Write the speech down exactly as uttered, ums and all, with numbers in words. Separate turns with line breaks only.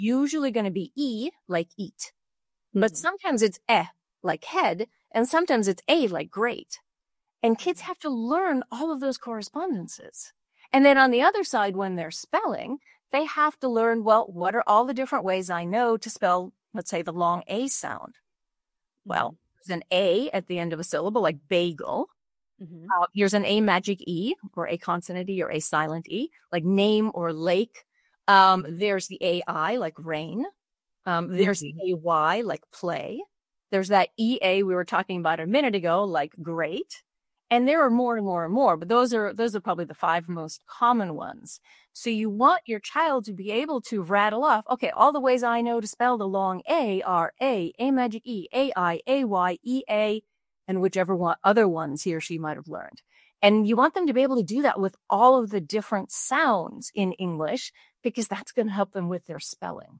usually going to be E, like eat. But sometimes it's eh, like head, and sometimes it's a, like great. And kids have to learn all of those correspondences. And then on the other side, when they're spelling, they have to learn, well, what are all the different ways I know to spell, let's say, the long A sound? Well, there's an A at the end of a syllable, like bagel.
Mm-hmm.
Uh, here's an A magic E, or a consonant E, or a silent E, like name or lake. Um, there's the A I, like rain. Um, there's the A Y, like play. There's that E A we were talking about a minute ago, like great. And there are more and more and more, but those are those are probably the five most common ones. So you want your child to be able to rattle off, okay, all the ways I know to spell the long A are A, A magic E, A I, A Y, E A, and whichever one other ones he or she might have learned. And you want them to be able to do that with all of the different sounds in English, because that's going to help them with their spelling.